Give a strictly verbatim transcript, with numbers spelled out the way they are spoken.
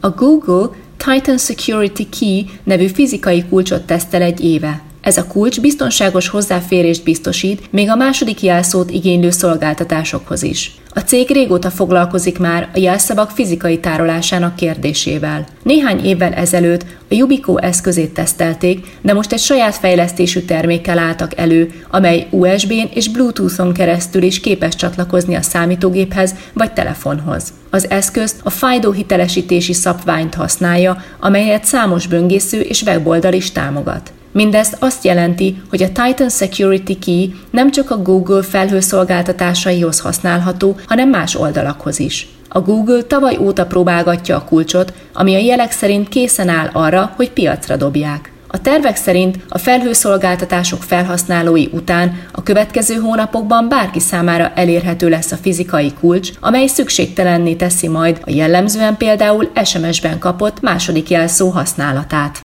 A Google Titan Security Key nevű fizikai kulcsot tesztel egy éve. Ez a kulcs biztonságos hozzáférést biztosít még a második jelszót igénylő szolgáltatásokhoz is. A cég régóta foglalkozik már a jelszavak fizikai tárolásának kérdésével. Néhány évvel ezelőtt a Yubico eszközét tesztelték, de most egy saját fejlesztésű termékkel álltak elő, amely u es bén és Bluetooth-on keresztül is képes csatlakozni a számítógéphez vagy telefonhoz. Az eszközt a FIDO hitelesítési szabványt használja, amelyet számos böngésző és weboldal is támogat. Mindez azt jelenti, hogy a Titan Security Key nem csak a Google felhőszolgáltatásaihoz használható, hanem más oldalakhoz is. A Google tavaly óta próbálgatja a kulcsot, ami a jelek szerint készen áll arra, hogy piacra dobják. A tervek szerint a felhőszolgáltatások felhasználói után a következő hónapokban bárki számára elérhető lesz a fizikai kulcs, amely szükségtelenné teszi majd a jellemzően például es em es-ben kapott második jelszó használatát.